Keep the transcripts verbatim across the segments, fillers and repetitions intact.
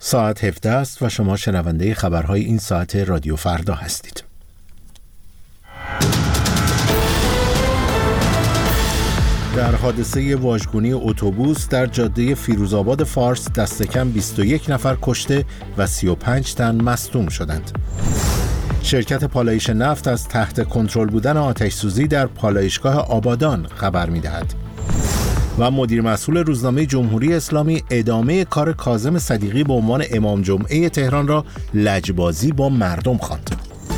ساعت هفده است و شما شنونده خبرهای این ساعت رادیو فردا هستید. در حادثه واژگونی اتوبوس در جاده فیروزآباد فارس دست کم بیست و یک نفر کشته و سی و پنج تن مصدوم شدند. شرکت پالایش نفت از تحت کنترل بودن آتش‌سوزی در پالایشگاه آبادان خبر می‌دهد. و مدیر مسئول روزنامه جمهوری اسلامی ادامه کار کاظم صدیقی به عنوان امام جمعه تهران را لجبازی با مردم خواند.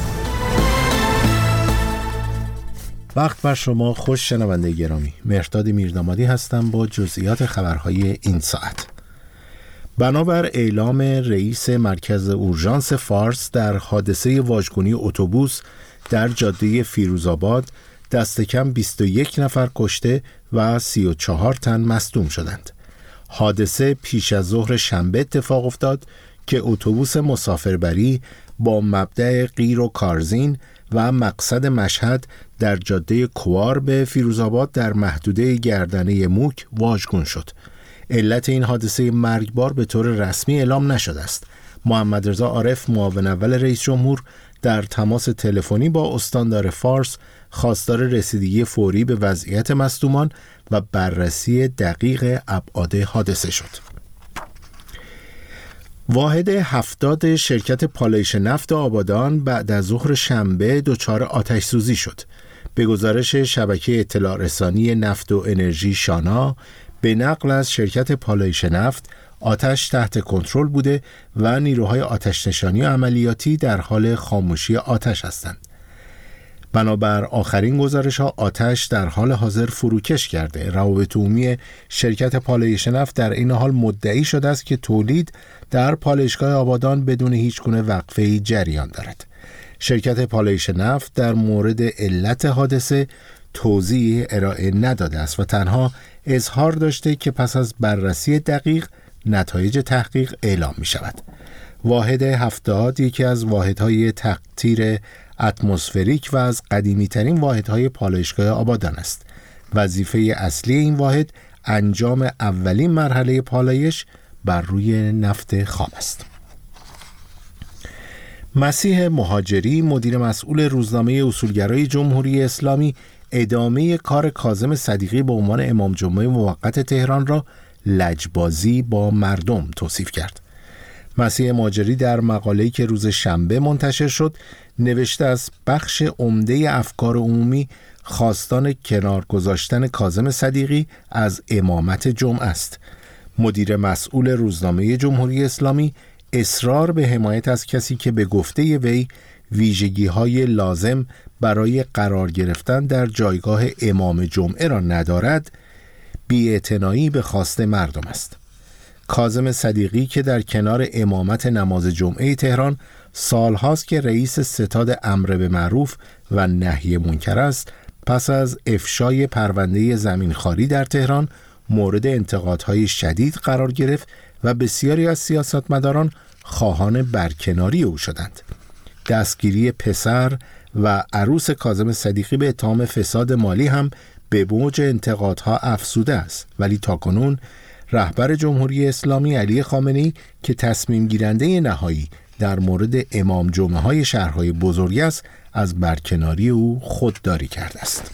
وقت بر شما خوش شنونده گرامی. مهرداد میردامادی هستم با جزئیات خبرهای این ساعت. بنابر اعلام رئیس مرکز اورژانس فارس در حادثه واژگونی اتوبوس در جاده فیروزآباد دست کم بیست و یک نفر کشته و سی و چهار تن مصدوم شدند. حادثه پیش از ظهر شنبه اتفاق افتاد که اتوبوس مسافربری با مبدأ قیر و کارزین و مقصد مشهد در جاده کوار به فیروزآباد در محدوده گردنه موک واژگون شد. علت این حادثه مرگبار به طور رسمی اعلام نشده است. محمد رضا عارف معاون اول رئیس جمهور در تماس تلفنی با استاندار فارس خواستار رسیدگی فوری به وضعیت مصدومان و بررسی دقیق ابعاد حادثه شد. واحد هفتاد شرکت پالایش نفت آبادان بعد از ظهر شنبه دچار آتش سوزی شد. به گزارش شبکه اطلاع رسانی نفت و انرژی شانا، به نقل از شرکت پالایش نفت، آتش تحت کنترل بوده و نیروهای آتش نشانی و عملیاتی در حال خاموشی آتش هستند. بنابر آخرین گزارش‌ها آتش در حال حاضر فروکش کرده. روابط عمومی شرکت پالایش نفت در این حال مدعی شده است که تولید در پالایشگاه آبادان بدون هیچ گونه وقفه‌ای جریان دارد. شرکت پالایش نفت در مورد علت حادثه توضیح ارائه نداده است و تنها اظهار داشته که پس از بررسی دقیق نتایج تحقیق اعلام می شود. واحد هفتاد یکی از واحدهای تقطیر اتمسفریک و از قدیمی ترین واحدهای پالایشگاه آبادان است. وظیفه اصلی این واحد انجام اولین مرحله پالایش بر روی نفت خام است. مسیح مهاجری، مدیر مسئول روزنامه اصولگرای جمهوری اسلامی، ادامه کار کاظم صدیقی به عنوان امام جمعه موقت تهران را لجبازی با مردم توصیف کرد. مسیح مهاجری در مقاله‌ای که روز شنبه منتشر شد نوشته است بخش عمده افکار عمومی خواستان کنار گذاشتن کاظم صدیقی از امامت جمعه است. مدیر مسئول روزنامه جمهوری اسلامی اصرار به حمایت از کسی که به گفته وی ویژگی‌های لازم برای قرار گرفتن در جایگاه امام جمعه را ندارد، بی‌اعتنایی به خواست مردم است. کاظم صدیقی که در کنار امامت نماز جمعه تهران سالهاست که رئیس ستاد امر به معروف و نهی منکر است، پس از افشای پرونده زمینخواری در تهران مورد انتقادهای شدید قرار گرفت و بسیاری از سیاستمداران خواهان برکناری او شدند. دستگیری پسر و عروس کاظم صدیقی به اتهام فساد مالی هم به موج انتقادها افزوده است، ولی تاکنون رهبر جمهوری اسلامی علی خامنه‌ای که تصمیم گیرنده نهایی در مورد امام جمعه های شهرهای بزرگ است، از برکناری او خودداری کرده است.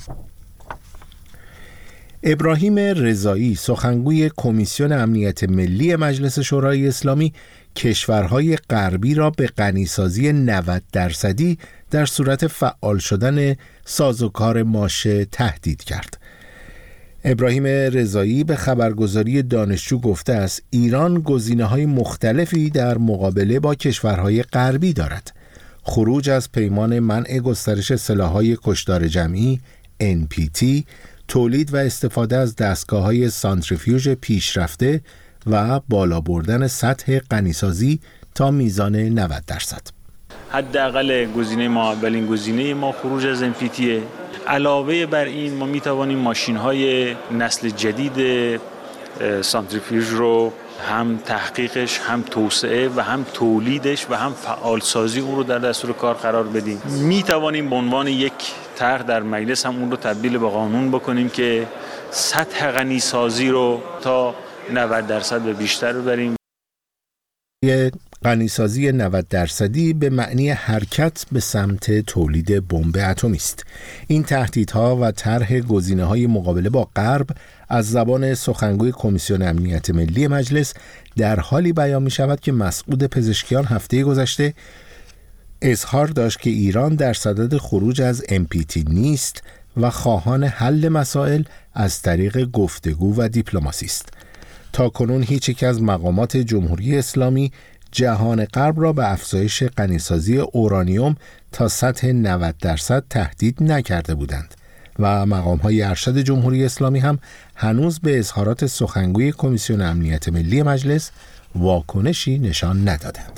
ابراهیم رضایی، سخنگوی کمیسیون امنیت ملی مجلس شورای اسلامی، کشورهای غربی را به غنیسازی نود درصدی در صورت فعال شدن سازوکار ماشه تهدید کرد. ابراهیم رضایی به خبرگزاری دانشجو گفته است ایران گزینه‌های مختلفی در مقابله با کشورهای غربی دارد. خروج از پیمان منع گسترش سلاح‌های کشتار جمعی ان پی تی، تولید و استفاده از دستگاه‌های سانتریفیوژ پیشرفته و بالا بردن سطح غنیسازی تا میزان نود درصد. حداقل گزینه ما، اولین گزینه ما خروج از ان پی تی. علاوه بر این ما میتوانیم ماشین‌های نسل جدید سانتریفیوژ رو هم تحقیقش، هم توسعه و هم تولیدش و هم فعالسازی اون رو در دستور کار قرار بدیم. میتوانیم به عنوان یک طرح در مجلس هم اون رو تبدیل به قانون بکنیم که سطح غنیسازی رو تا نود درصد به بیشتر ببریم. غنیسازی نود درصدی به معنی حرکت به سمت تولید بمب اتمی است. این تهدیدها و طرح گزینه‌های مقابله با غرب از زبان سخنگوی کمیسیون امنیت ملی مجلس در حالی بیان می‌شود که مسعود پزشکیان هفته گذشته اظهار داشت که ایران در صدد خروج از ام پی تی نیست و خواهان حل مسائل از طریق گفتگو و دیپلماسی است. تا کنون هیچ یک از مقامات جمهوری اسلامی جهان غرب را به افزایش غنیسازی اورانیوم تا سطح نود درصد تهدید نکرده بودند و مقام‌های ارشد جمهوری اسلامی هم هنوز به اظهارات سخنگوی کمیسیون امنیت ملی مجلس واکنشی نشان ندادند.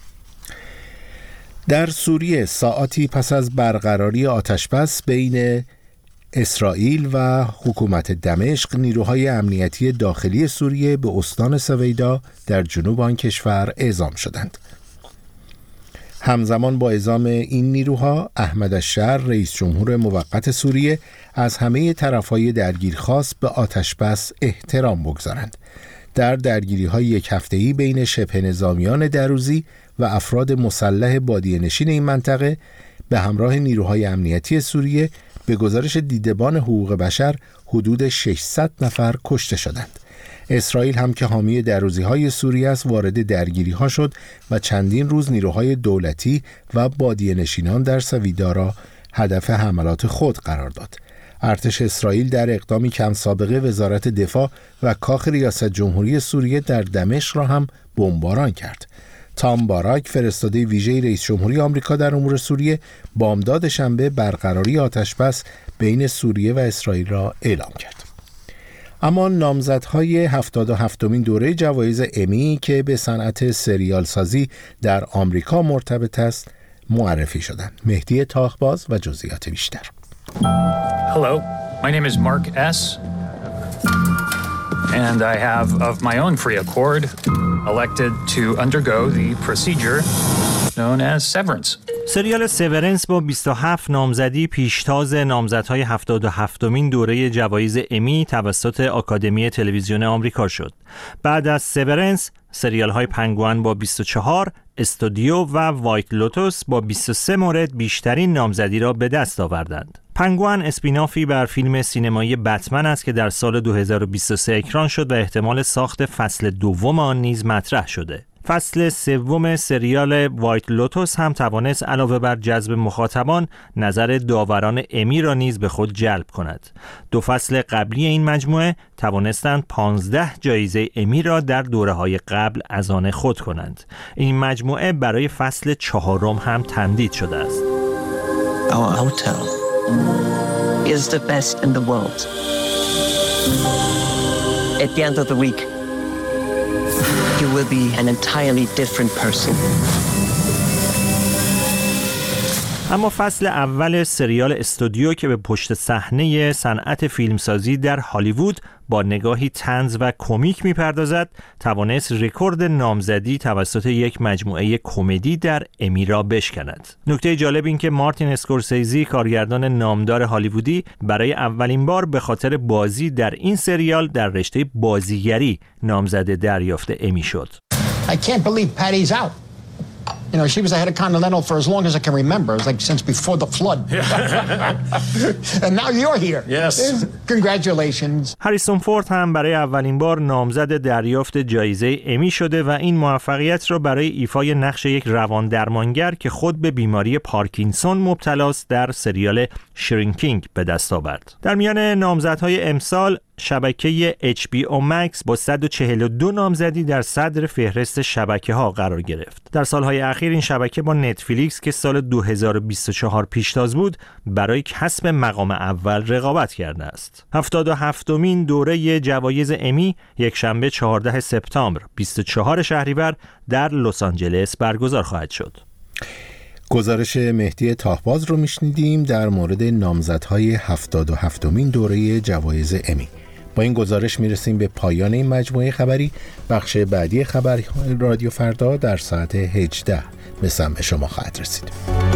در سوریه ساعاتی پس از برقراری آتشبس بین اسرائیل و حکومت دمشق، نیروهای امنیتی داخلی سوریه به استان سویدا در جنوب آن کشور اعزام شدند. همزمان با اعزام این نیروها، احمد الشر رئیس جمهور موقت سوریه از همه طرفهای درگیر خواست به آتشبس احترام بگذارند. در درگیری‌های یک هفته‌ای بین شبه نظامیان دروزی و افراد مسلح بادیه‌نشین این منطقه به همراه نیروهای امنیتی سوریه به گزارش دیدبان حقوق بشر حدود ششصد نفر کشته شدند. اسرائیل هم که حامی دروزی‌های سوریه است وارد درگیری‌ها شد و چندین روز نیروهای دولتی و بادیه‌نشینان در سویدا را هدف حملات خود قرار داد. ارتش اسرائیل در اقدامی کم سابقه وزارت دفاع و کاخ ریاست جمهوری سوریه در دمشق را هم بمباران کرد. تام باراک، فرستاده ویژه رئیس جمهوری آمریکا در امور سوریه، بامداد شنبه برقراری آتشبس بین سوریه و اسرائیل را اعلام کرد. اما نامزدهای هفتاد و هفتمین دوره جوایز امی که به صنعت سریال سازی در آمریکا مرتبط است معرفی شدند. مهدی تاخباز و جزئیات بیشتر. Hello, my name is Mark S. And I have of my own free accord elected to undergo the procedure known as severance. سریال سیورنس با بیست و هفت نامزدی پیشتاز نامزدهای هفتاد و هفتمین دوره جوایز امی توسط آکادمی تلویزیون آمریکا شد. بعد از سیورنس، سریال‌های پنگوئن با بیست و چهار، استودیو و وایت لوتوس با بیست و سه مورد بیشترین نامزدی را به دست آوردند. پنگوئن اسپینافی بر فیلم سینمایی بتمن است که در سال دو هزار و بیست و سه اکران شد و احتمال ساخت فصل دوم آن نیز مطرح شده. فصل سوم سریال وایت لوتوس هم توانست علاوه بر جذب مخاطبان نظر داوران امی را نیز به خود جلب کند. دو فصل قبلی این مجموعه توانستند پانزده جایزه امی را در دوره‌های قبل از آن خود کنند. این مجموعه برای فصل چهارم هم تمدید شده است. Our hotel is the best in the world. At the end of the week, you will be an entirely different person. اما فصل اول سریال استودیو که به پشت صحنه صنعت فیلمسازی در هالیوود با نگاهی طنز و کمیک میپردازد، توانست رکورد نامزدی توسط یک مجموعه کمدی در امی را بشکند. نکته جالب این که مارتین اسکورسیزی، کارگردان نامدار هالیوودی، برای اولین بار به خاطر بازی در این سریال در رشته بازیگری نامزد دریافت امی شد. I can't believe Patty's out. You know, she was the head of Continental for as long as I can remember. It's like since before the flood. And now you're here. Yes. Congratulations. هریسون فورد هم برای اولین بار نامزد دریافت جایزه امی شده و این موفقیت را برای ایفای نقش یک روان درمانگر که خود به بیماری پارکینسون مبتلاست در سریال شرینکینگ به دست آورد. در میان نامزدهای امسال، شبکه اچ بی او مکس با صد و چهل و دو نامزدی در صدر فهرست شبکه‌ها قرار گرفت. در سالهای اخیر این شبکه با نتفلیکس که سال دو هزار و بیست و چهار پیشتاز بود، برای کسب مقام اول رقابت کرده است. هفتاد و هفتمین دوره جوایز امی یک شنبه چهاردهم سپتامبر بیست و چهارم شهریور در لس آنجلس برگزار خواهد شد. گزارش مهدی تاهباز رو میشنیدیم در مورد نامزدهای هفتاد و هفتمین دوره جوایز امی. با این گزارش میرسیم به پایان این مجموعه خبری. بخش بعدی خبری رادیو فردا در ساعت هجده به سمع شما خواهد رسید.